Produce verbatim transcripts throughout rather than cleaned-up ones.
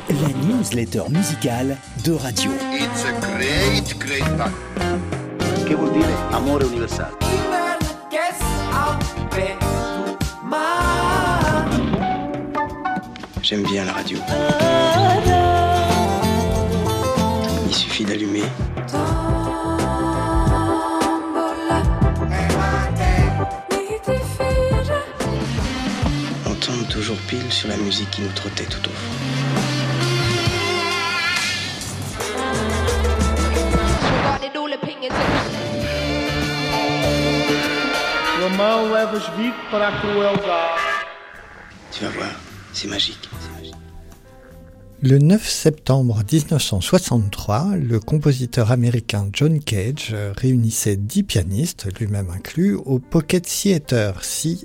la newsletter musicale de Radio. It's a great, great fun. Che vuol dire amore universale? J'aime bien la radio. Il suffit d'allumer. On tombe toujours pile sur la musique qui nous trottait tout au fond. Romão leva os bicos para a crueldade. Tu vas voir, c'est magique. c'est magique. Le neuf septembre dix-neuf cent soixante-trois, le compositeur américain John Cage réunissait dix pianistes, lui-même inclus, au Pocket Theatre C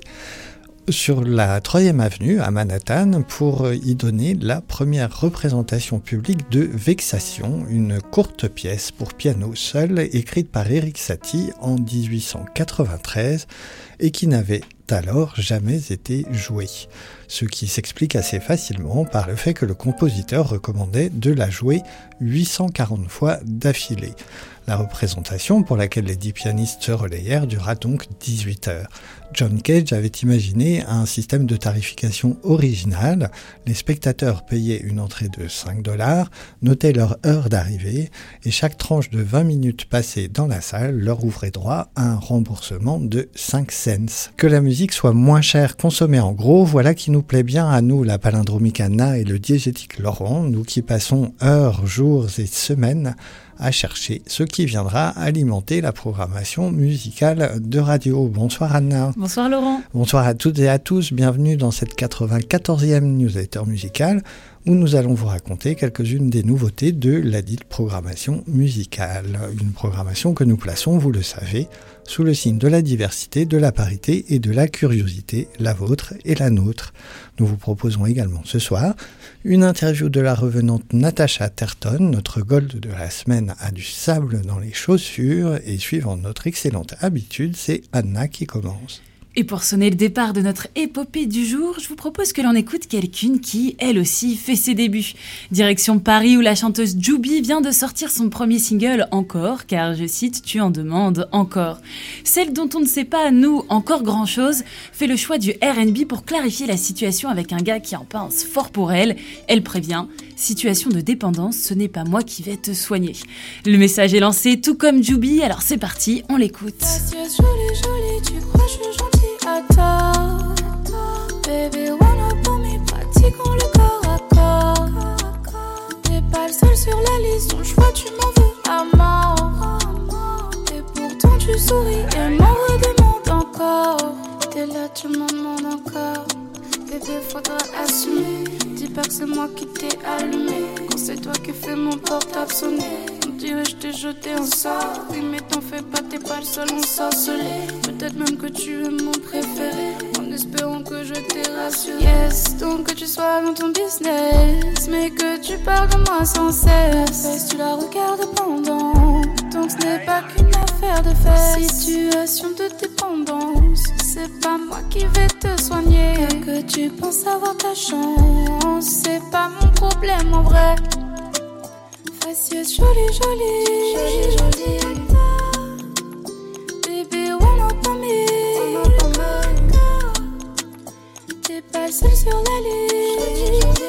sur la troisième avenue à Manhattan pour y donner la première représentation publique de Vexation, une courte pièce pour piano seul écrite par Erik Satie en dix-huit cent quatre-vingt-treize et qui n'avait alors jamais été jouée, ce qui s'explique assez facilement par le fait que le compositeur recommandait de la jouer huit cent quarante fois d'affilée. La représentation, pour laquelle les dix pianistes se relayèrent, dura donc dix-huit heures. John Cage avait imaginé un système de tarification original. Les spectateurs payaient une entrée de cinq dollars, notaient leur heure d'arrivée, et chaque tranche de vingt minutes passées dans la salle leur ouvrait droit à un remboursement de cinq cents. Que la musique soit moins chère consommée en gros, voilà qui nous plaît bien à nous, la palindromique Anna et le diégétique Laurent, nous qui passons heures, jours et semaines à chercher ce qui viendra alimenter la programmation musicale de radio. Bonsoir Anna. Bonsoir Laurent. Bonsoir à toutes et à tous, bienvenue dans cette quatre-vingt-quatorzième newsletter musicale où nous allons vous raconter quelques-unes des nouveautés de la dite programmation musicale. Une programmation que nous plaçons, vous le savez, sous le signe de la diversité, de la parité et de la curiosité, la vôtre et la nôtre. Nous vous proposons également ce soir une interview de la revenante Natacha Terton. Notre gold de la semaine a du sable dans les chaussures et suivant notre excellente habitude, c'est Anna qui commence. Et pour sonner le départ de notre épopée du jour, je vous propose que l'on écoute quelqu'une qui, elle aussi, fait ses débuts. Direction Paris où la chanteuse Jubi vient de sortir son premier single « Encore », car, je cite, « Tu en demandes encore ». Celle dont on ne sait pas, nous, encore grand-chose, fait le choix du R and B pour clarifier la situation avec un gars qui en pince fort pour elle. Elle prévient « Situation de dépendance, ce n'est pas moi qui vais te soigner ». Le message est lancé, tout comme Jubi, alors c'est parti, on l'écoute. Jolie, jolie, tu crois je suis gentille? Attends, baby, wanna pour me, pratiquons le corps à corps. T'es pas le seul sur la liste, ton choix tu m'en veux à mort. Et pourtant tu souris et m'en redemandes encore. T'es là, tu m'en demandes encore. Bébé, faudra assumer. Dis pas que c'est moi qui t'ai allumé. Quand c'est toi qui fais mon portable sonner. On dirait je t'ai jeté un sort. Oui mais t'en fais pas, t'es pas le seul ensorcelé. Peut-être même que tu es mon préféré. En espérant que je t'ai rassuré. Yes, donc que tu sois dans ton business. Mais que tu parles de moi sans cesse. Tu la regardes pendant. Donc ce n'est pas qu'une affaire de fait. Situation de dépendance. C'est pas moi qui vais te soigner. Que, que tu penses avoir ta chance. C'est pas mon problème en vrai. Faciès jolie, jolie, jolie, jolie. Baby, wanna pour me. T'es pas le seul sur la liste.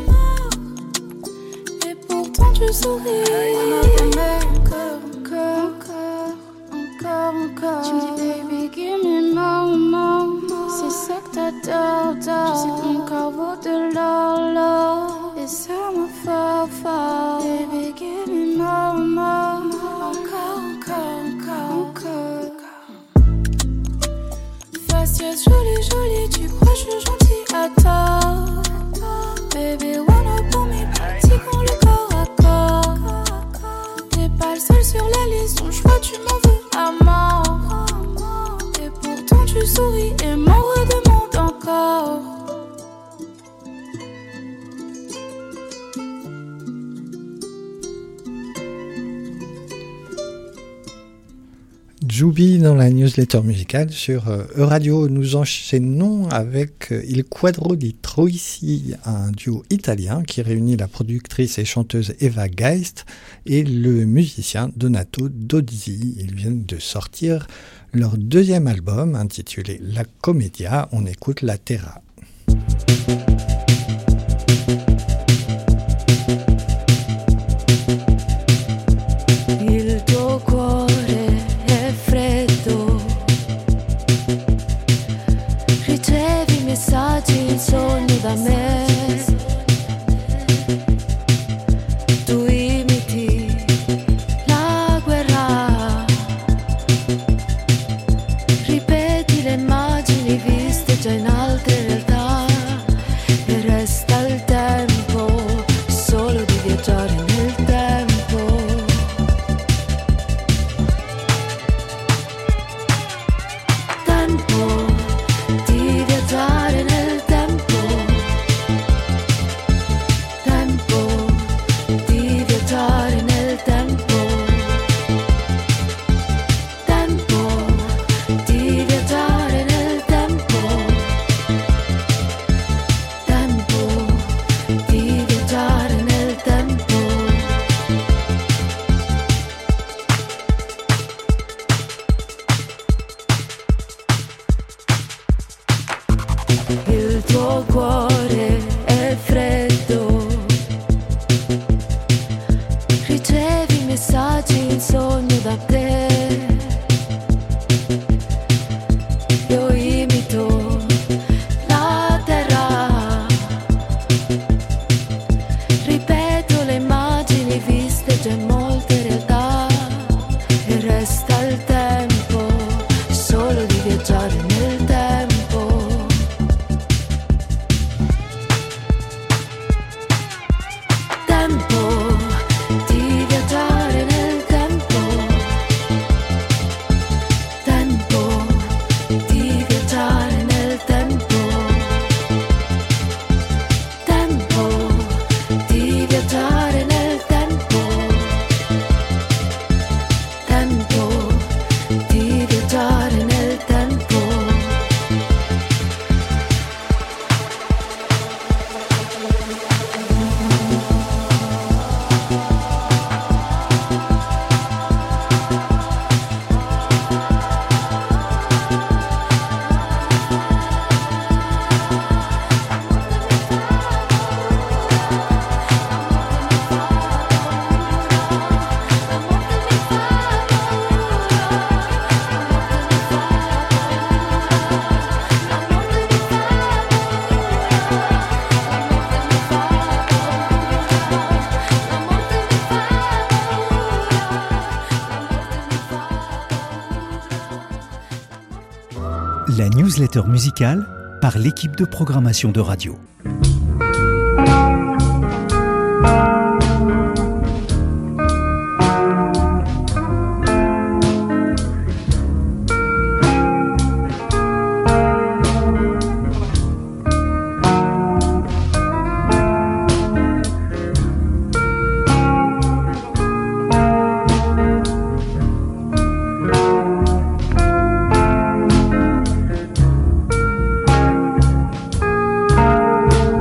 Et pourtant tu souris. Encore, encore, encore, encore. Tu me dis baby, give me more, more. C'est ça que t'adores, t'adores. Tu sais que mon corps vaut de l'or, l'or. Et ça me fort, fort. Baby, give me more, more. Encore, encore, encore, encore. Faciès jolie, jolie, tu crois je suis gentille à tort. Baby, wanna pour me, pratiquons le corps à corps. T'es pas le seul sur la liste, ton choix tu m'en veux à mort. Et pourtant tu souris et m'en redemandes encore. Jubi dans la newsletter musicale sur Euradio. Nous enchaînons avec Il Quadro di Troisi, un duo italien qui réunit la productrice et chanteuse Eva Geist et le musicien Donato Dozzi. Ils viennent de sortir leur deuxième album intitulé La Commedia. On écoute La Terra. Il tuo cuore è freddo, ricevi messaggi in sogno da me, tu imiti la guerra, ripeti le immagini viste già in altre realtà, e resta il tempo solo di viaggiare nel tempo. Il tuo cuore è freddo, ricevi messaggi in sogno da te, io imito la terra, ripeto le immagini viste già in molte realtà, e resta il tempo solo di viaggiare nel tempo. La newsletter musicale par l'équipe de programmation de radio. Thank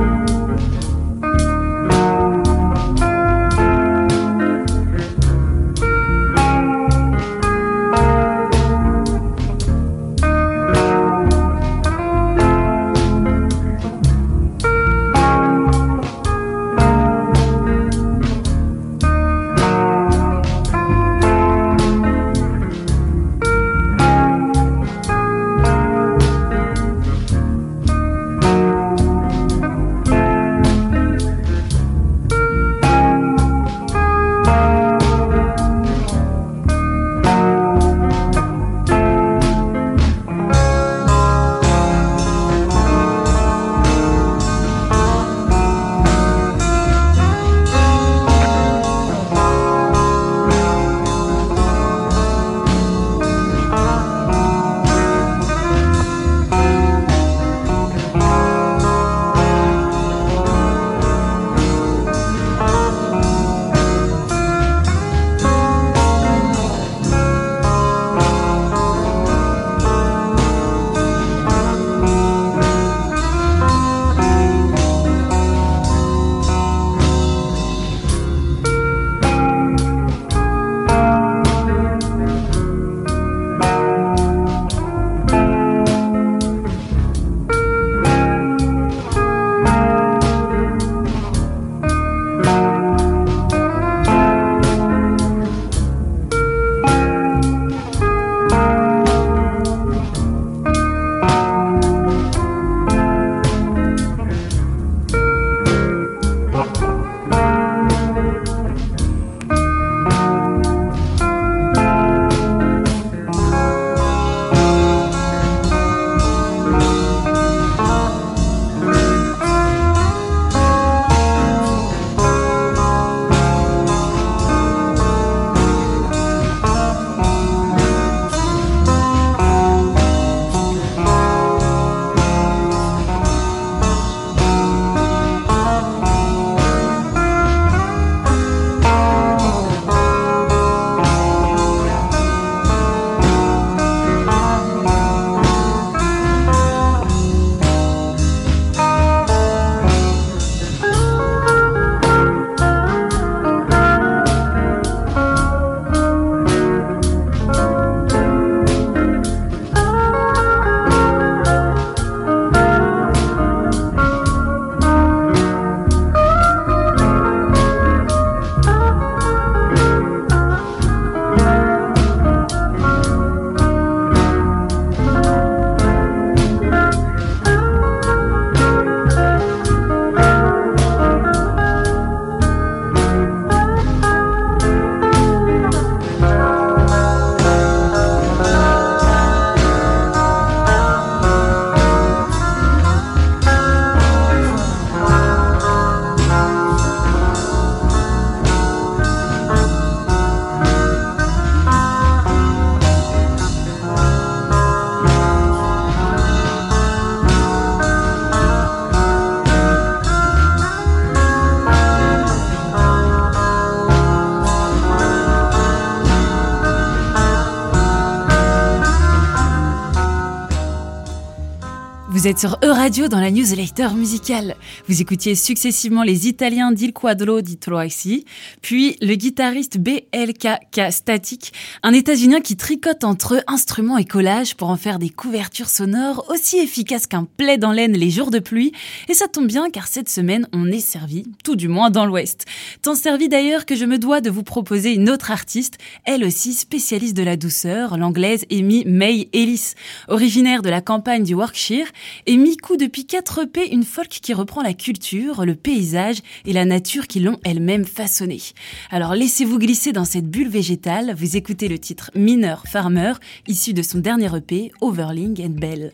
Vous êtes sur E-Radio dans la newsletter musicale. Vous écoutiez successivement les Italiens d'Il Quadro di Troisi, puis le guitariste B L K K Static, un États-Unien qui tricote entre instruments et collages pour en faire des couvertures sonores aussi efficaces qu'un plaid en laine les jours de pluie. Et ça tombe bien car cette semaine, on est servi, tout du moins dans l'Ouest. Tant servi d'ailleurs que je me dois de vous proposer une autre artiste, elle aussi spécialiste de la douceur, l'anglaise Amy May Ellis. Originaire de la campagne du Warwickshire, Amy coud depuis quatre E P une folk qui reprend la culture, le paysage et la nature qui l'ont elle-même façonnée. Alors laissez-vous glisser dans cette bulle végétale, vous écoutez le titre Miner Farmer, issu de son dernier E P, Overling and Bell.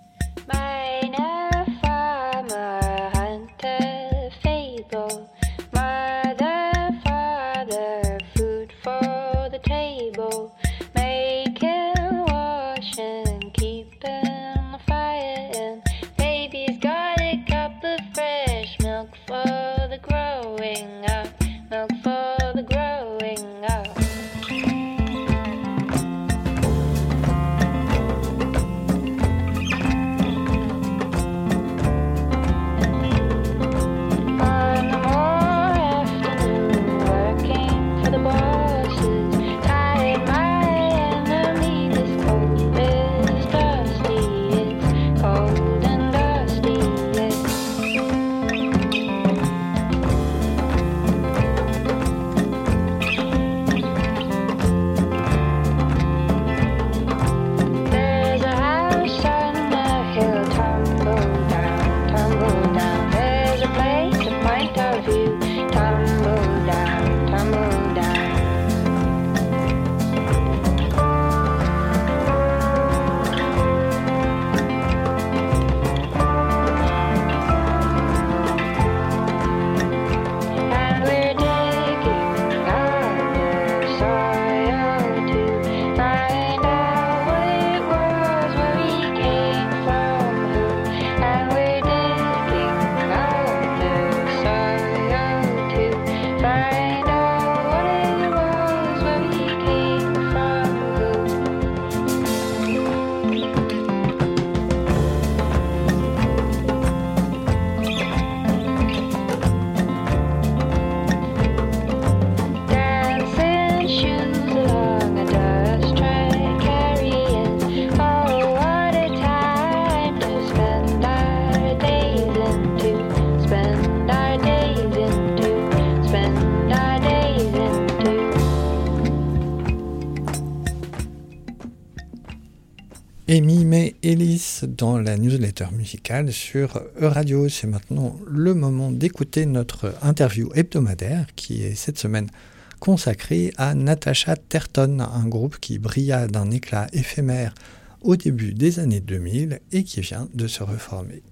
Amy May Ellis dans la newsletter musicale sur E-Radio. C'est maintenant le moment d'écouter notre interview hebdomadaire qui est cette semaine consacrée à Natasha Terton, un groupe qui brilla d'un éclat éphémère au début des années deux mille et qui vient de se reformer.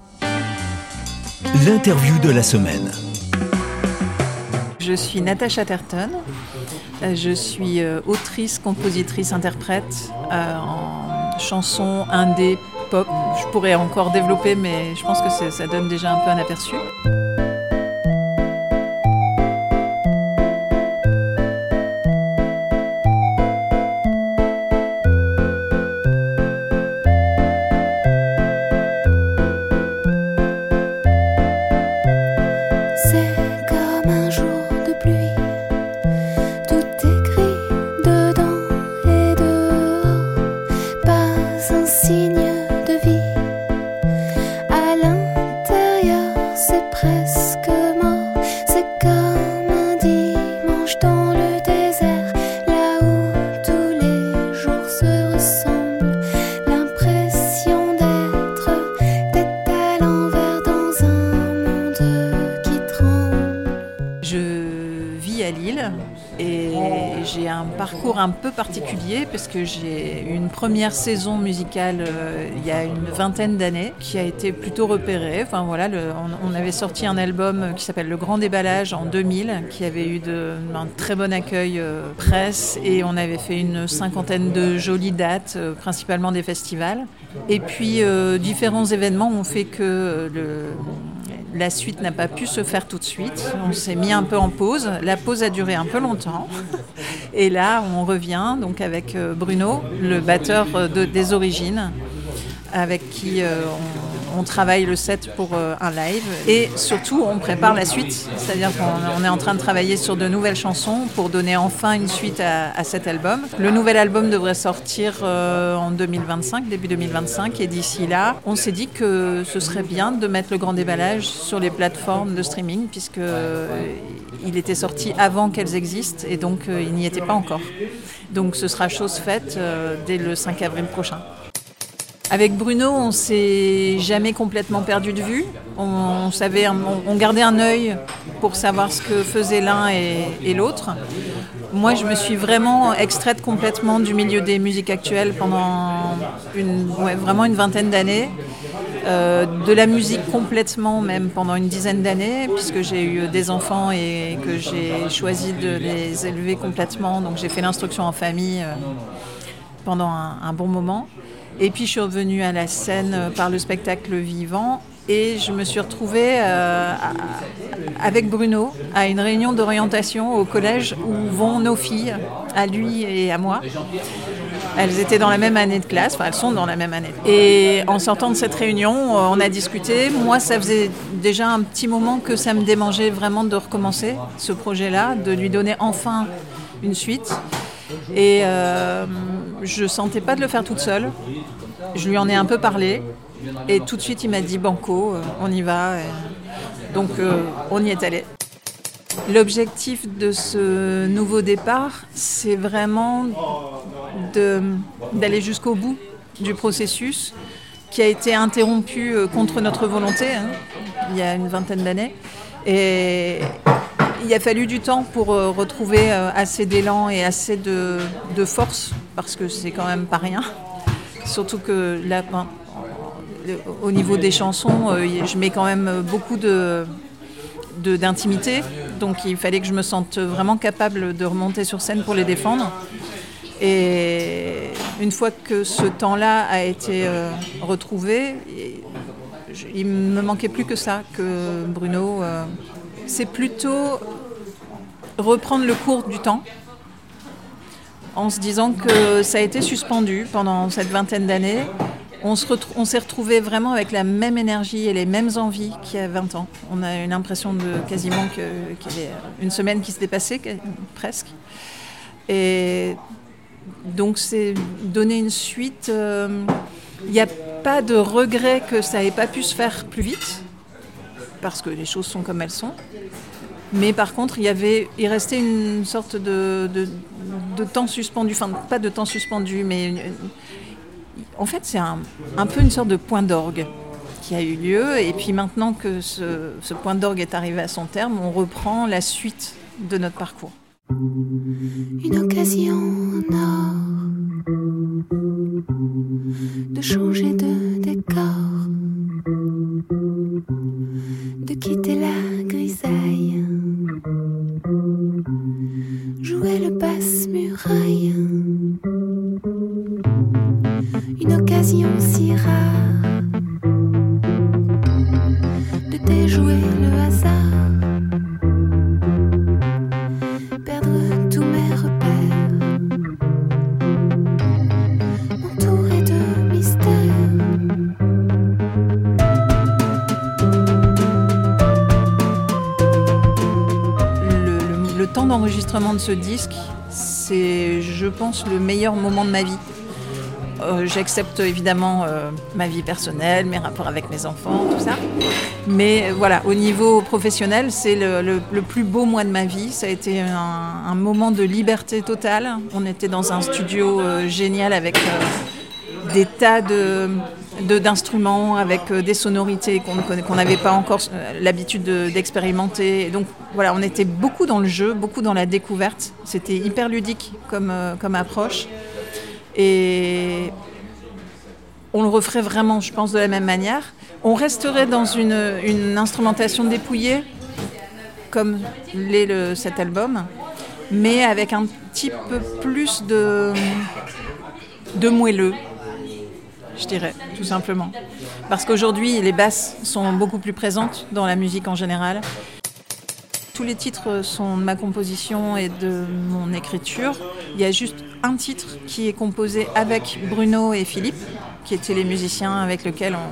L'interview de la semaine. Je suis Natasha Terton, je suis autrice, compositrice, interprète euh, en chansons indé, pop. Je pourrais encore développer, mais je pense que ça donne déjà un peu un aperçu. Un peu particulier parce que j'ai une première saison musicale euh, il y a une vingtaine d'années qui a été plutôt repérée. Enfin voilà, le, on, on avait sorti un album qui s'appelle Le Grand Déballage en deux mille qui avait eu de, un très bon accueil euh, presse et on avait fait une cinquantaine de jolies dates, euh, principalement des festivals. Et puis euh, différents événements ont fait que euh, le La suite n'a pas pu se faire tout de suite. On s'est mis un peu en pause. La pause a duré un peu longtemps. Et là, on revient donc avec Bruno, le batteur de, des origines, avec qui euh, on travaille le set pour euh, un live et surtout on prépare la suite, c'est-à-dire qu'on on est en train de travailler sur de nouvelles chansons pour donner enfin une suite à, à cet album. Le nouvel album devrait sortir euh, en deux mille vingt-cinq, début deux mille vingt-cinq, et d'ici là, on s'est dit que ce serait bien de mettre le grand déballage sur les plateformes de streaming puisque euh, il était sorti avant qu'elles existent et donc euh, il n'y était pas encore. Donc ce sera chose faite euh, dès le cinq avril prochain. Avec Bruno, on s'est jamais complètement perdu de vue. On, on, savait, on, on gardait un œil pour savoir ce que faisait l'un et, et l'autre. Moi, je me suis vraiment extraite complètement du milieu des musiques actuelles pendant une, ouais, vraiment une vingtaine d'années. Euh, de la musique complètement, même pendant une dizaine d'années, puisque j'ai eu des enfants et que j'ai choisi de les élever complètement. Donc j'ai fait l'instruction en famille euh, pendant un, un bon moment. Et puis je suis revenue à la scène par le spectacle vivant et je me suis retrouvée euh, avec Bruno à une réunion d'orientation au collège où vont nos filles, à lui et à moi. Elles étaient dans la même année de classe, enfin elles sont dans la même année. Et en sortant de cette réunion, on a discuté. Moi, ça faisait déjà un petit moment que ça me démangeait vraiment de recommencer ce projet-là, de lui donner enfin une suite. Et euh, je sentais pas de le faire toute seule. Je lui en ai un peu parlé et tout de suite il m'a dit banco, euh, on y va. Et donc euh, on y est allé. L'objectif de ce nouveau départ, c'est vraiment de, d'aller jusqu'au bout du processus qui a été interrompu euh, contre notre volonté hein, il y a une vingtaine d'années. Et il a fallu du temps pour euh, retrouver euh, assez d'élan et assez de, de force, parce que c'est quand même pas rien. Surtout que là, ben, au niveau des chansons, euh, je mets quand même beaucoup de, de, d'intimité. Donc il fallait que je me sente vraiment capable de remonter sur scène pour les défendre. Et une fois que ce temps-là a été euh, retrouvé, il me manquait plus que ça, que Bruno... Euh, c'est plutôt reprendre le cours du temps en se disant que ça a été suspendu pendant cette vingtaine d'années. On, se retrouve, on s'est retrouvés vraiment avec la même énergie et les mêmes envies qu'il y a vingt ans. On a eu l'impression de quasiment que, qu'il y a une semaine qui s'était passée, presque. Et donc c'est donner une suite. Il euh, n'y a pas de regret que ça n'ait pas pu se faire plus vite, parce que les choses sont comme elles sont. Mais par contre, il y avait, il restait une sorte de, de, de temps suspendu, enfin pas de temps suspendu, mais une, en fait c'est un, un peu une sorte de point d'orgue qui a eu lieu. Et puis maintenant que ce, ce point d'orgue est arrivé à son terme, on reprend la suite de notre parcours. Une occasion en or de changer de décor, de quitter la grisaille, jouer le passe-muraille. Une occasion si rare de déjouer le hasard, perdre tous mes repères, entouré de mystères. Le, le, le temps d'enregistrement de ce disque, c'est, je pense, le meilleur moment de ma vie. Euh, j'accepte évidemment euh, ma vie personnelle, mes rapports avec mes enfants, tout ça. Mais euh, voilà, au niveau professionnel, c'est le, le, le plus beau mois de ma vie. Ça a été un, un moment de liberté totale. On était dans un studio euh, génial avec euh, des tas de, de, d'instruments, avec euh, des sonorités qu'on ne qu'on n'avait pas encore euh, l'habitude de, d'expérimenter. Et donc voilà, on était beaucoup dans le jeu, beaucoup dans la découverte. C'était hyper ludique comme, euh, comme approche. Et on le referait vraiment, je pense, de la même manière. On resterait dans une, une instrumentation dépouillée, comme l'est le, cet album, mais avec un petit peu plus de, de moelleux, je dirais, tout simplement. Parce qu'aujourd'hui, les basses sont beaucoup plus présentes dans la musique en général. Tous les titres sont de ma composition et de mon écriture. Il y a juste un titre qui est composé avec Bruno et Philippe, qui étaient les musiciens avec lesquels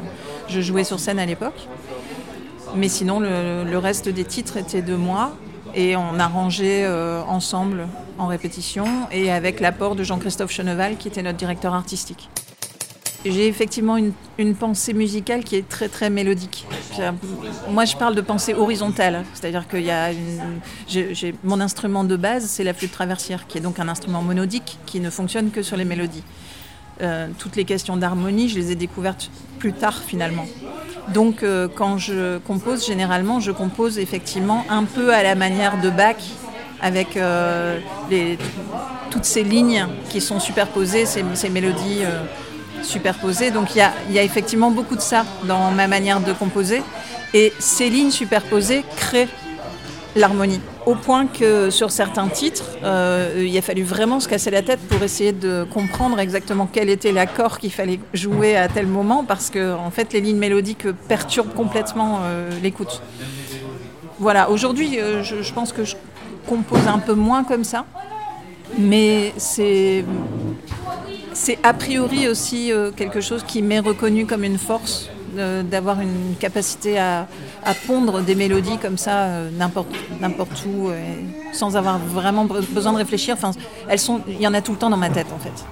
je jouais sur scène à l'époque. Mais sinon, le, le reste des titres étaient de moi et on arrangeait euh, ensemble en répétition et avec l'apport de Jean-Christophe Cheneval qui était notre directeur artistique. J'ai effectivement une, une pensée musicale qui est très très mélodique. Moi je parle de pensée horizontale, c'est-à-dire que j'ai, j'ai, mon instrument de base c'est la flûte traversière qui est donc un instrument monodique qui ne fonctionne que sur les mélodies. Euh, toutes les questions d'harmonie je les ai découvertes plus tard finalement. Donc euh, quand je compose, généralement je compose effectivement un peu à la manière de Bach avec euh, les, toutes ces lignes qui sont superposées, ces, ces mélodies euh, superposées. Donc il y a, y a effectivement beaucoup de ça dans ma manière de composer. Et ces lignes superposées créent l'harmonie. Au point que sur certains titres, euh, il a fallu vraiment se casser la tête pour essayer de comprendre exactement quel était l'accord qu'il fallait jouer à tel moment, parce que en fait, les lignes mélodiques perturbent complètement euh, l'écoute. Voilà, aujourd'hui, euh, je, je pense que je compose un peu moins comme ça, mais c'est, c'est a priori aussi euh, quelque chose qui m'est reconnu comme une force, euh, d'avoir une capacité à, à pondre des mélodies comme ça euh, n'importe, n'importe où, euh, sans avoir vraiment besoin de réfléchir. Enfin, elles sont, il y en a tout le temps dans ma tête en fait.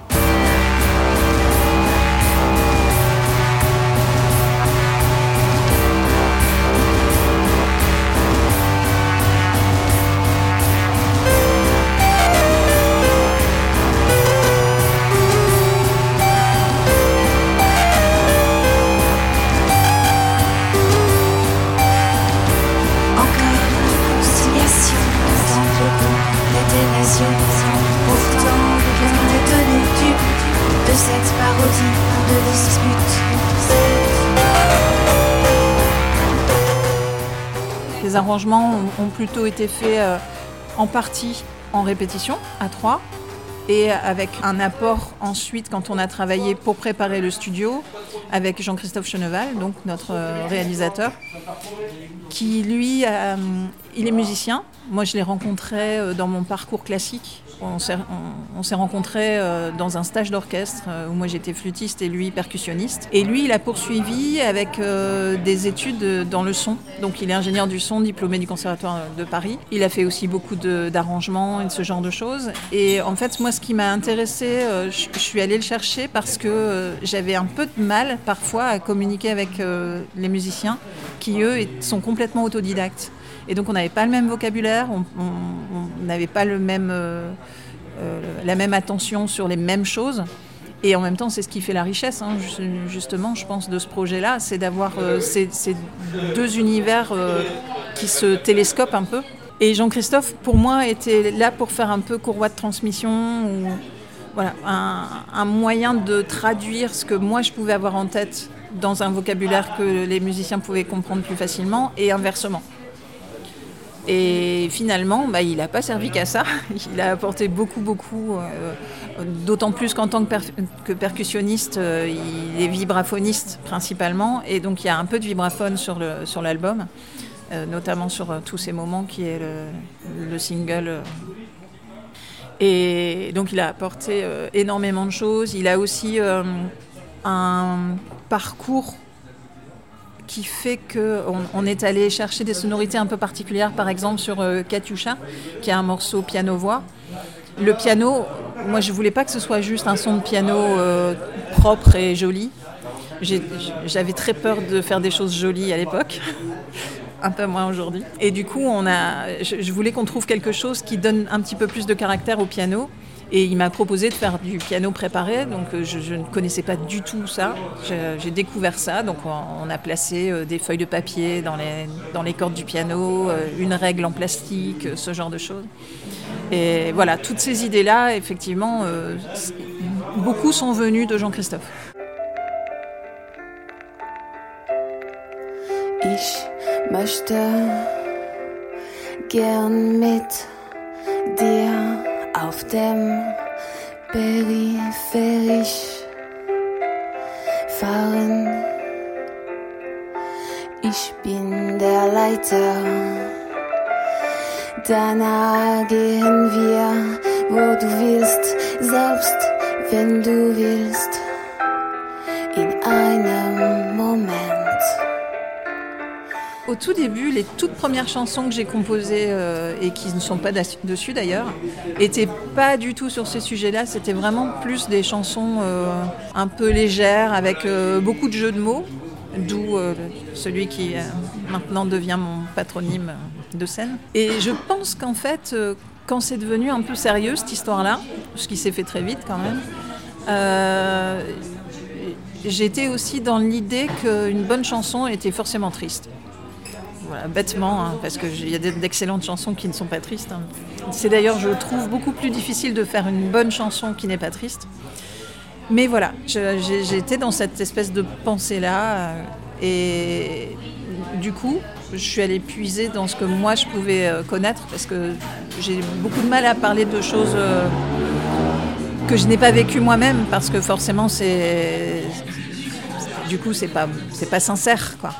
Les arrangements ont plutôt été faits euh, en partie en répétition, à trois, et avec un apport ensuite quand on a travaillé pour préparer le studio avec Jean-Christophe Cheneval, donc notre euh, réalisateur, qui lui, euh, il est musicien. Moi, je l'ai rencontré euh, dans mon parcours classique. On s'est, on, on s'est rencontrés euh, dans un stage d'orchestre euh, où moi j'étais flûtiste et lui percussionniste. Et lui, il a poursuivi avec euh, des études dans le son. Donc il est ingénieur du son, diplômé du Conservatoire de Paris. Il a fait aussi beaucoup de, d'arrangements et de ce genre de choses. Et en fait, moi, ce qui m'a intéressée, euh, je, je suis allée le chercher parce que euh, j'avais un peu de mal parfois à communiquer avec euh, les musiciens qui, eux, sont complètement autodidactes. Et donc on n'avait pas le même vocabulaire, on n'avait pas le même, euh, euh, la même attention sur les mêmes choses. Et en même temps, c'est ce qui fait la richesse, hein, justement, je pense, de ce projet-là, c'est d'avoir euh, ces, ces deux univers euh, qui se télescopent un peu. Et Jean-Christophe, pour moi, était là pour faire un peu courroie de transmission, ou voilà, un, un moyen de traduire ce que moi je pouvais avoir en tête dans un vocabulaire que les musiciens pouvaient comprendre plus facilement, et inversement. Et finalement, bah, il n'a pas servi qu'à ça. Il a apporté beaucoup, beaucoup, euh, d'autant plus qu'en tant que, per- que percussionniste, euh, il est vibraphoniste principalement. Et donc, il y a un peu de vibraphone sur, le, sur l'album, euh, notamment sur euh, Tous ces moments, qui est le, le single. Et donc, il a apporté euh, énormément de choses. Il a aussi euh, un parcours qui fait qu'on on est allé chercher des sonorités un peu particulières, par exemple sur euh, Katyusha, qui est un morceau piano-voix. Le piano, moi je voulais pas que ce soit juste un son de piano euh, propre et joli. J'ai, j'avais très peur de faire des choses jolies à l'époque, un peu moins aujourd'hui. Et du coup, on a, je, je voulais qu'on trouve quelque chose qui donne un petit peu plus de caractère au piano. Et il m'a proposé de faire du piano préparé, donc je, je ne connaissais pas du tout ça. J'ai, j'ai découvert ça, donc on, on a placé des feuilles de papier dans les, dans les cordes du piano, une règle en plastique, ce genre de choses. Et voilà, toutes ces idées-là, effectivement, euh, beaucoup sont venues de Jean-Christophe. Ich möchte gern mit dir auf dem Peripherisch fahren. Ich bin der Leiter, danach gehen wir, wo du willst, selbst wenn du willst, in einem Moment. au tout début, les toutes premières chansons que j'ai composées euh, et qui ne sont pas dessus d'ailleurs, étaient pas du tout sur ces sujets-là. C'était vraiment plus des chansons euh, un peu légères avec euh, beaucoup de jeux de mots, d'où euh, celui qui euh, maintenant devient mon patronyme de scène. Et je pense qu'en fait, euh, quand c'est devenu un peu sérieux cette histoire-là, ce qui s'est fait très vite quand même, euh, j'étais aussi dans l'idée qu'une bonne chanson était forcément triste. Voilà, bêtement, hein, parce qu'il y a d'excellentes chansons qui ne sont pas tristes. Hein. C'est d'ailleurs, je trouve, beaucoup plus difficile de faire une bonne chanson qui n'est pas triste. Mais voilà, je, j'ai, j'étais dans cette espèce de pensée-là. Euh, et du coup, je suis allée puiser dans ce que moi, je pouvais euh, connaître, parce que j'ai beaucoup de mal à parler de choses euh, que je n'ai pas vécues moi-même, parce que forcément, c'est... Du coup, c'est pas, c'est pas sincère, quoi.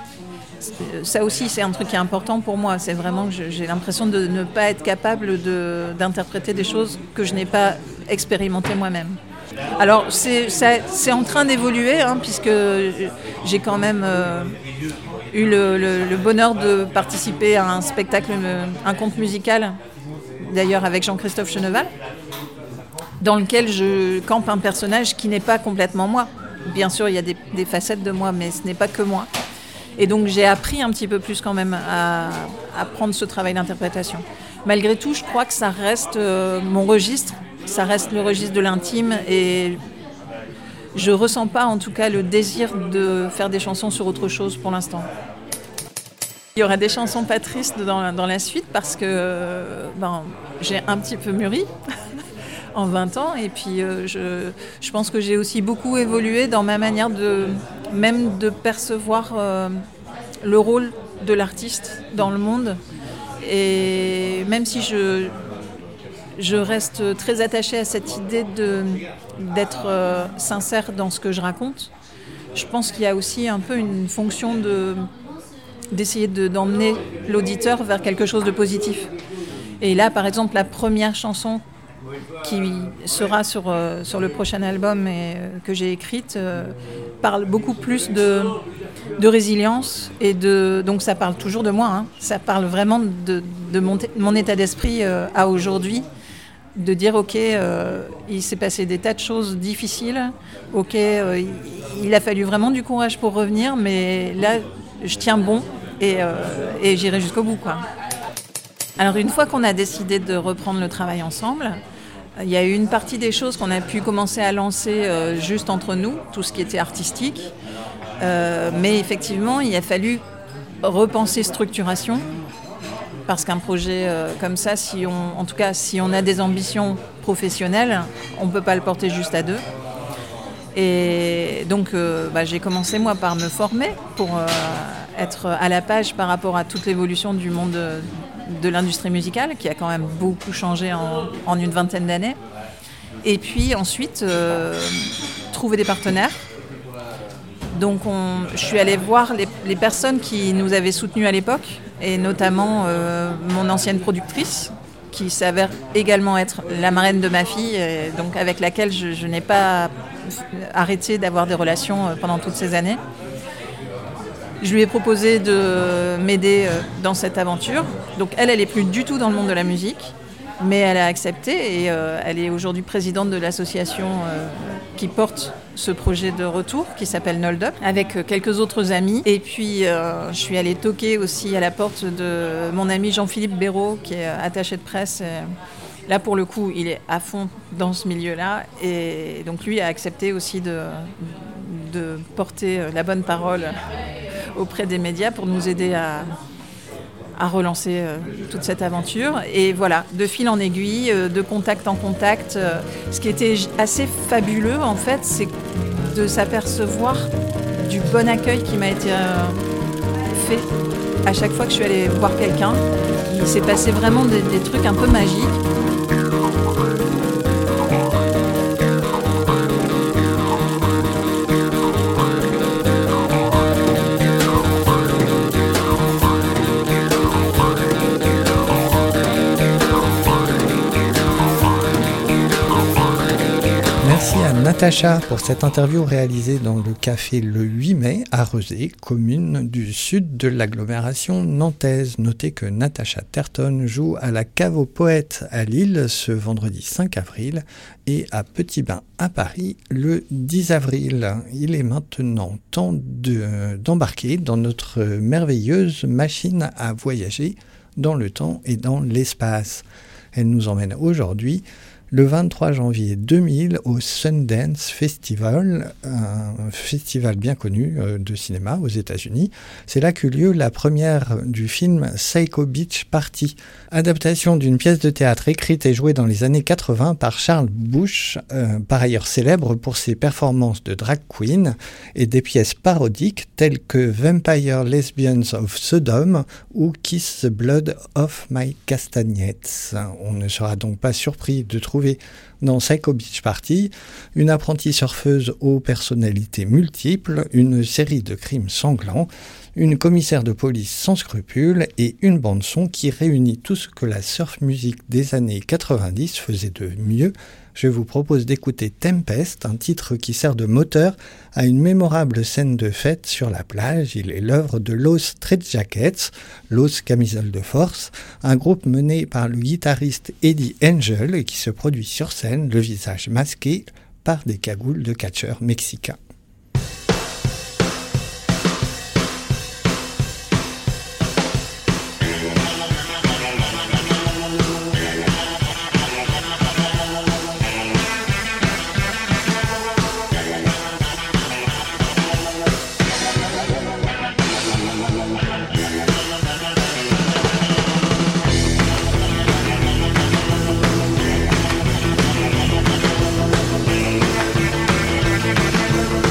Ça aussi, c'est un truc qui est important pour moi. C'est vraiment que j'ai l'impression de ne pas être capable de, d'interpréter des choses que je n'ai pas expérimentées moi-même. Alors, c'est, c'est, c'est en train d'évoluer, hein, puisque j'ai quand même euh, eu le, le, le bonheur de participer à un spectacle, un conte musical, d'ailleurs avec Jean-Christophe Cheneval, dans lequel je campe un personnage qui n'est pas complètement moi. Bien sûr, il y a des, des facettes de moi, mais ce n'est pas que moi. Et donc, j'ai appris un petit peu plus quand même à, à prendre ce travail d'interprétation. Malgré tout, je crois que ça reste euh, mon registre, ça reste le registre de l'intime, et je ressens pas, en tout cas, le désir de faire des chansons sur autre chose pour l'instant. Il y aura des chansons pas tristes dans, dans la suite parce que ben, j'ai un petit peu mûri en vingt ans, et puis euh, je, je pense que j'ai aussi beaucoup évolué dans ma manière de, même de percevoir euh, le rôle de l'artiste dans le monde. Et même si je, je reste très attachée à cette idée de, d'être euh, sincère dans ce que je raconte, je pense qu'il y a aussi un peu une fonction de, d'essayer de, d'emmener l'auditeur vers quelque chose de positif. Et là, par exemple, la première chanson qui sera sur, euh, sur le prochain album et, euh, que j'ai écrite euh, parle beaucoup plus de, de résilience, et de, donc ça parle toujours de moi, hein. Ça parle vraiment de, de mon, mon état d'esprit euh, à aujourd'hui, de dire ok, euh, il s'est passé des tas de choses difficiles, ok, euh, il, il a fallu vraiment du courage pour revenir, mais là je tiens bon, et, euh, et j'irai jusqu'au bout, quoi. Alors une fois qu'on a décidé de reprendre le travail ensemble, il y a eu une partie des choses qu'on a pu commencer à lancer euh, juste entre nous, tout ce qui était artistique. Euh, mais effectivement, il a fallu repenser structuration, parce qu'un projet euh, comme ça, si on, en tout cas si on a des ambitions professionnelles, on ne peut pas le porter juste à deux. Et donc euh, bah, j'ai commencé moi par me former pour euh, être à la page par rapport à toute l'évolution du monde de, de l'industrie musicale, qui a quand même beaucoup changé en, en une vingtaine d'années. Et puis ensuite, euh, trouver des partenaires. Donc on, je suis allée voir les, les personnes qui nous avaient soutenus à l'époque, et notamment euh, mon ancienne productrice, qui s'avère également être la marraine de ma fille, et donc avec laquelle je, je n'ai pas arrêté d'avoir des relations pendant toutes ces années. Je lui ai proposé de m'aider dans cette aventure. Donc elle, elle n'est plus du tout dans le monde de la musique, mais elle a accepté, et euh, elle est aujourd'hui présidente de l'association euh, qui porte ce projet de retour, qui s'appelle Nold Up, avec quelques autres amis. Et puis euh, je suis allée toquer aussi à la porte de mon ami Jean-Philippe Béraud, qui est attaché de presse. Et là, pour le coup, il est à fond dans ce milieu-là, et donc lui a accepté aussi de, de porter la bonne parole auprès des médias pour nous aider à, à relancer euh, toute cette aventure. Et voilà, de fil en aiguille, euh, de contact en contact. Euh, ce qui était assez fabuleux, en fait, c'est de s'apercevoir du bon accueil qui m'a été euh, fait à chaque fois que je suis allée voir quelqu'un. Il s'est passé vraiment des, des trucs un peu magiques. Natacha pour cette interview réalisée dans le café Le huit mai à Rezé, commune du sud de l'agglomération nantaise. Notez que Natacha Terton joue à la Cave aux Poètes à Lille ce vendredi cinq avril et à Petit Bain à Paris le dix avril. Il est maintenant temps de, d'embarquer dans notre merveilleuse machine à voyager dans le temps et dans l'espace. Elle nous emmène aujourd'hui le vingt-trois janvier deux mille au Sundance Festival, un festival bien connu de cinéma aux États-Unis. C'est là qu'eut lieu la première du film Psycho Beach Party, adaptation d'une pièce de théâtre écrite et jouée dans les années quatre-vingts par Charles Busch, euh, par ailleurs célèbre pour ses performances de drag queen, et des pièces parodiques telles que Vampire Lesbians of Sodom ou Kiss the Blood of My Castagnettes. On ne sera donc pas surpris de trouver dans Psycho Beach Party une apprentie surfeuse aux personnalités multiples, une série de crimes sanglants, une commissaire de police sans scrupules et une bande-son qui réunit tout ce que la surf music des années quatre-vingt-dix faisait de mieux. Je vous propose d'écouter Tempest, un titre qui sert de moteur à une mémorable scène de fête sur la plage. Il est l'œuvre de Los Straitjackets, Los Camisoles de Force, un groupe mené par le guitariste Eddie Angel et qui se produit sur scène, le visage masqué par des cagoules de catcheurs mexicains. We'll be right back.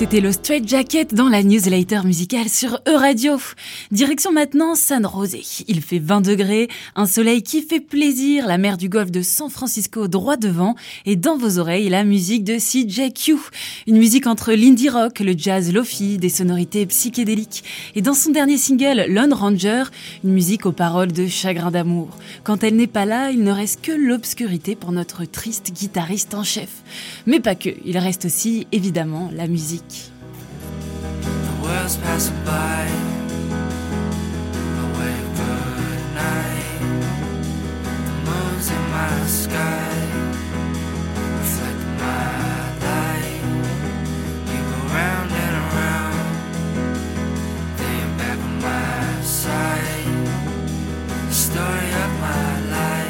C'était le Straight Jacket dans la newsletter musicale sur E-Radio. Direction maintenant San José. Il fait vingt degrés, un soleil qui fait plaisir, la mer du golfe de San Francisco droit devant et dans vos oreilles la musique de C J Q. Une musique entre l'indie rock, le jazz lofi, des sonorités psychédéliques. Et dans son dernier single, Lone Ranger, une musique aux paroles de chagrin d'amour. Quand elle n'est pas là, il ne reste que l'obscurité pour notre triste guitariste en chef. Mais pas que, il reste aussi évidemment la musique. The world's passing by, a wave good night. The moon's in my sky, reflecting my light. You go round and around, then you're back on my side. The story of my life.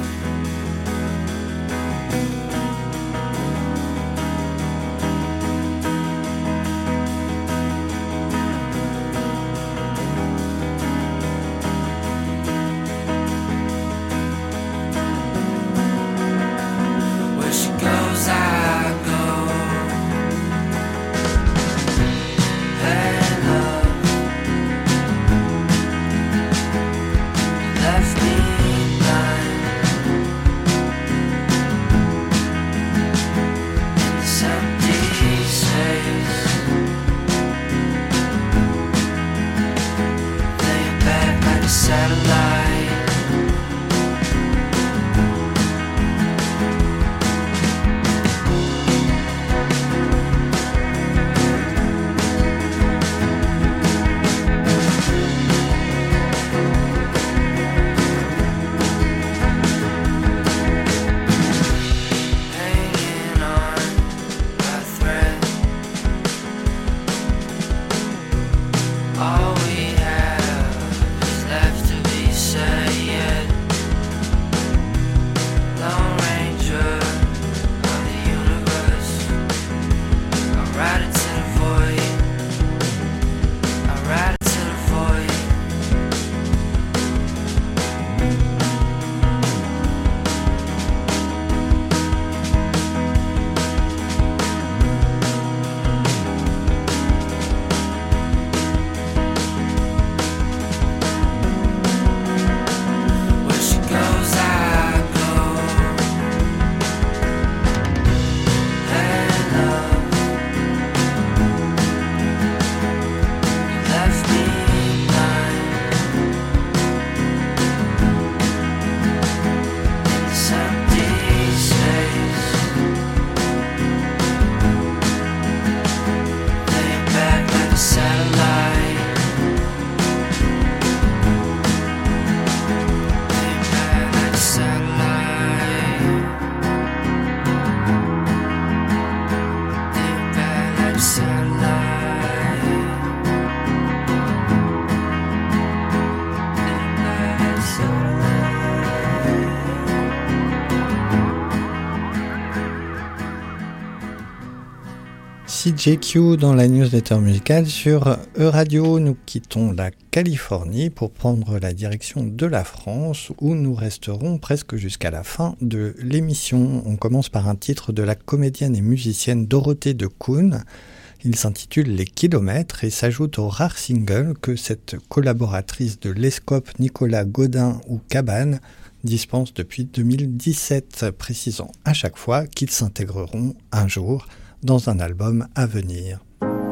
C J Q dans la newsletter musicale sur E-Radio. Nous quittons la Californie pour prendre la direction de la France où nous resterons presque jusqu'à la fin de l'émission. On commence par un titre de la comédienne et musicienne Dorothée de Kuhn. Il s'intitule Les kilomètres et s'ajoute au rare single que cette collaboratrice de l'Escope Nicolas Godin ou Cabane dispense depuis deux mille dix-sept, précisant à chaque fois qu'ils s'intégreront un jour dans un album à venir.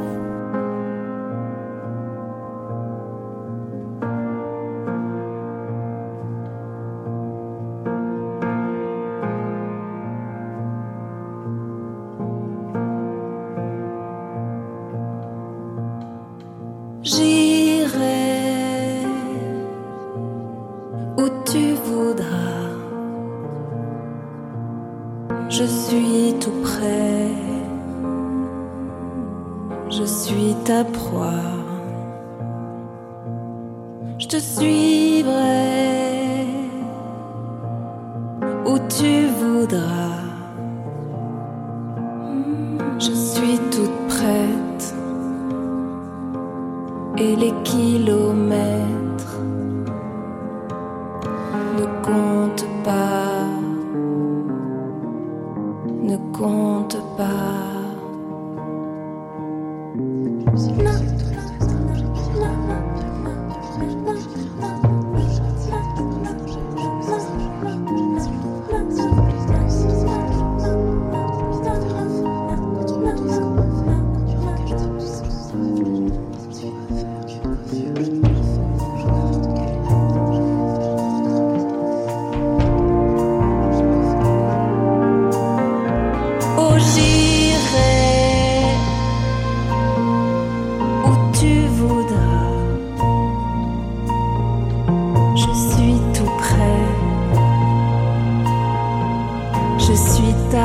J'irai où tu voudras, je suis tout près. Je suis ta proie, je te suivrai où tu voudras. Je suis toute prête et les kilomètres ne comptent pas, ne comptent pas.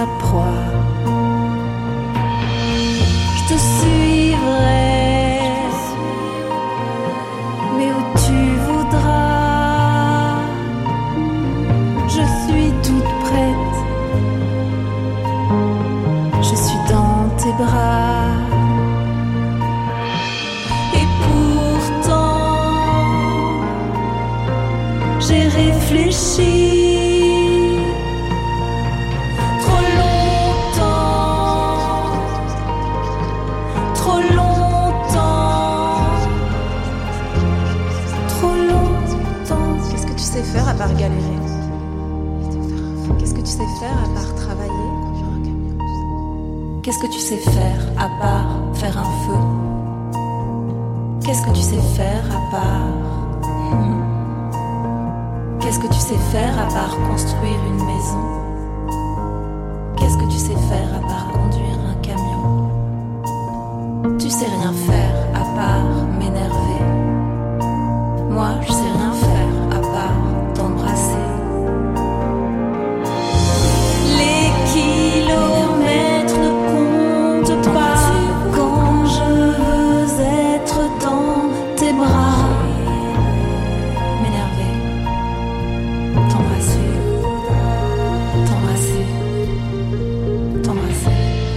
ta proie. Je te suivrai, mais où tu voudras. Je suis toute prête, je suis dans tes bras. Et pourtant, j'ai réfléchi. Faire à part galérer? Qu'est-ce que tu sais faire à part travailler? Qu'est-ce que tu sais faire à part faire un feu? Qu'est-ce que tu sais faire à part... Qu'est-ce que tu sais faire à part construire une maison? Qu'est-ce que tu sais faire à part conduire un camion? Tu sais rien faire à part m'énerver. Moi, je sais rien faire à part t'embrasser. Les kilomètres ne comptent pas quand je veux être dans tes bras. M'énerver, t'embrasser, t'embrasser, t'embrasser.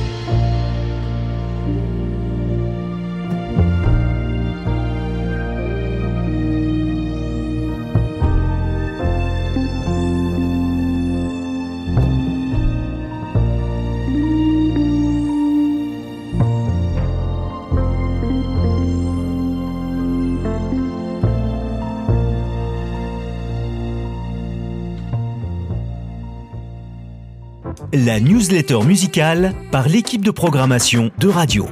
La newsletter musicale par l'équipe de programmation de Radio.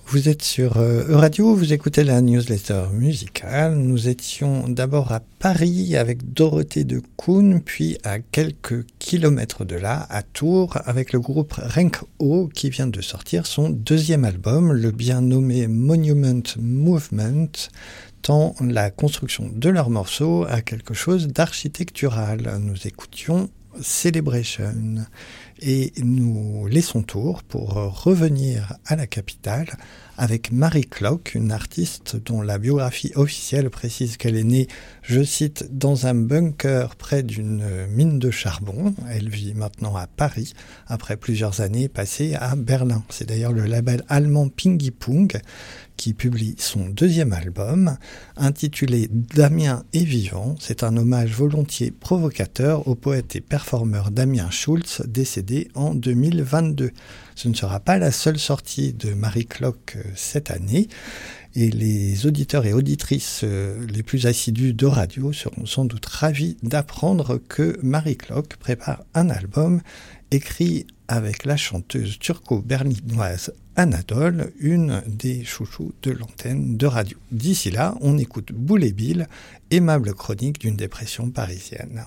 Vous êtes sur E-Radio, vous écoutez la newsletter musicale. Nous étions d'abord à Paris avec Dorothée de Kuhn, puis à quelques kilomètres de là, à Tours, avec le groupe Renk-O qui vient de sortir son deuxième album, le bien nommé Monument Movement, tant la construction de leurs morceaux a quelque chose d'architectural. Nous écoutions Celebration. Et nous laissons Tours pour revenir à la capitale avec Mary Clock, une artiste dont la biographie officielle précise qu'elle est née, je cite, dans un bunker près d'une mine de charbon. Elle vit maintenant à Paris, après plusieurs années passées à Berlin. C'est d'ailleurs le label allemand Pingy Pung qui publie son deuxième album, intitulé Damien est vivant. C'est un hommage volontiers provocateur au poète et performeur Damien Schulz, décédé en deux mille vingt-deux. Ce ne sera pas la seule sortie de Mary Clock cette année, et les auditeurs et auditrices les plus assidus de radio seront sans doute ravis d'apprendre que Mary Clock prépare un album écrit avec la chanteuse turco-berlinoise Anadol, une des chouchous de l'antenne de radio. D'ici là, on écoute Boule et Bill, aimable chronique d'une dépression parisienne.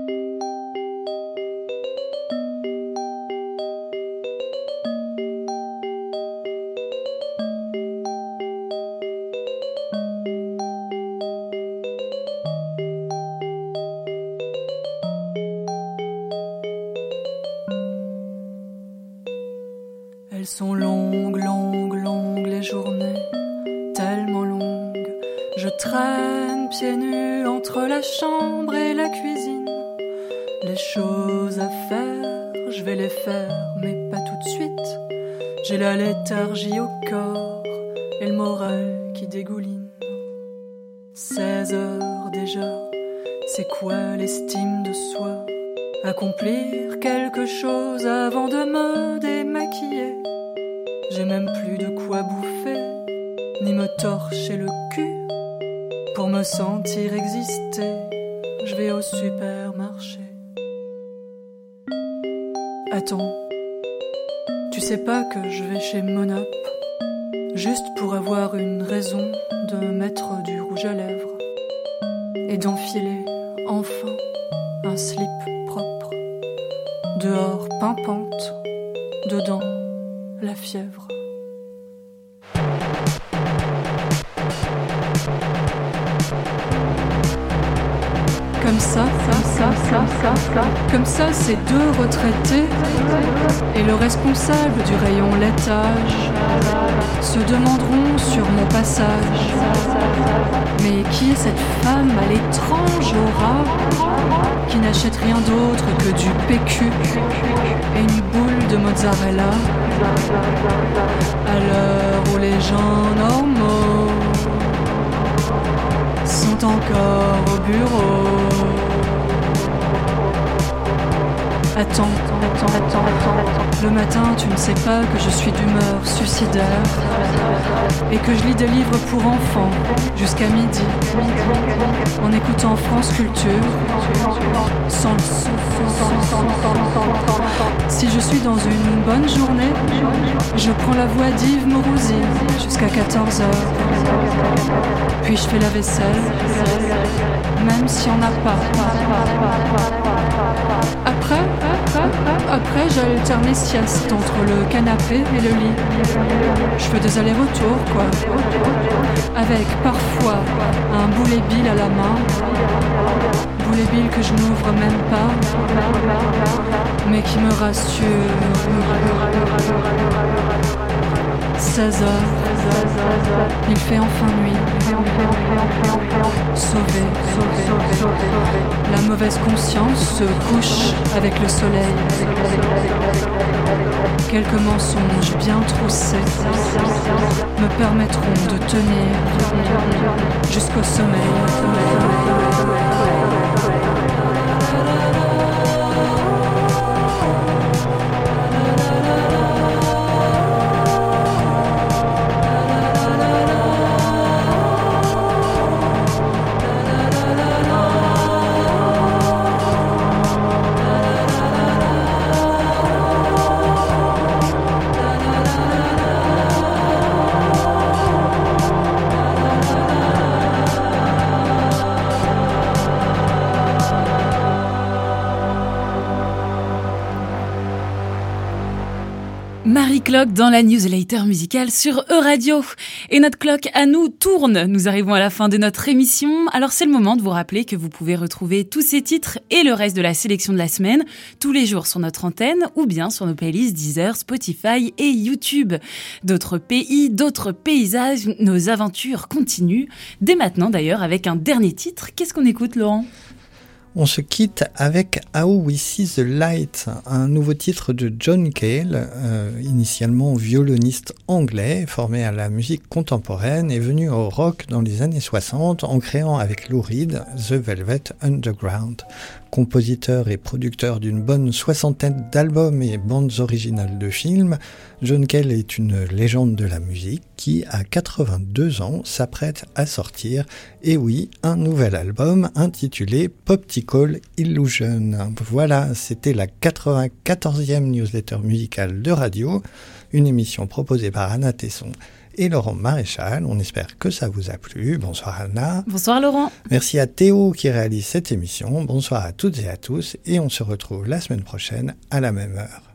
Elles sont longues, longues, longues les journées, tellement longues. Je traîne pieds nus entre la chambre et la cuisine. Les choses à faire, je vais les faire, mais pas tout de suite. J'ai la léthargie au corps et le moral qui dégouline. seize heures déjà, c'est quoi l'estime de soi? Accomplir quelque chose avant de me démaquiller. J'ai même plus de quoi bouffer, ni me torcher le cul. Pour me sentir exister, je vais au supermarché. Attends, tu sais pas que je vais chez Monop, juste pour avoir une raison de mettre du rouge à lèvres et d'enfiler enfin un slip propre. Dehors pimpante, dedans la fièvre. Comme ça, ça, ça, ça, ça, ça. Comme ça, ces deux retraités et le responsable du rayon laitage se demanderont sur mon passage: mais qui est cette femme à l'étrange aura qui n'achète rien d'autre que du P Q et une boule de mozzarella à l'heure où les gens normaux sont encore au bureau? Attends, attends, attends, attends, attends. Le matin, tu ne sais pas que je suis d'humeur suicidaire et que je lis des livres pour enfants jusqu'à midi en écoutant France Culture sans le son. Si je suis dans une bonne journée, je prends la voix d'Yves Mourouzi jusqu'à quatorze heures. Puis je fais la vaisselle, même s'il n'y en a pas. Après, après, après, j'alterne les siestes entre le canapé et le lit. Je fais des allers-retours, quoi. Avec parfois un boulet bill à la main. Boulet bill que je n'ouvre même pas, mais qui me rassure. seize heures, il fait enfin nuit. Sauvé, sauvé, sauvé. La mauvaise conscience se couche avec le soleil. Quelques mensonges bien troussés me permettront de tenir jusqu'au sommeil. Marie Cloque dans la newsletter musicale sur E-Radio. Et notre cloque à nous tourne. Nous arrivons à la fin de notre émission. Alors c'est le moment de vous rappeler que vous pouvez retrouver tous ces titres et le reste de la sélection de la semaine tous les jours sur notre antenne ou bien sur nos playlists Deezer, Spotify et YouTube. D'autres pays, d'autres paysages, nos aventures continuent. Dès maintenant d'ailleurs avec un dernier titre. Qu'est-ce qu'on écoute, Laurent ? On se quitte avec How We See the Light, un nouveau titre de John Cale, euh, initialement violoniste anglais, formé à la musique contemporaine et venu au rock dans les années soixante en créant avec Lou Reed The Velvet Underground. Compositeur et producteur d'une bonne soixantaine d'albums et bandes originales de films, John Cale est une légende de la musique qui, à quatre-vingt-deux ans, s'apprête à sortir, et oui, un nouvel album intitulé Poptical Illusion. Voilà, c'était la quatre-vingt-quatorzième newsletter musicale de radio, une émission proposée par Anna Tesson et Laurent Maréchal. On espère que ça vous a plu. Bonsoir Anna. Bonsoir Laurent. Merci à Théo qui réalise cette émission. Bonsoir à toutes et à tous et on se retrouve la semaine prochaine à la même heure.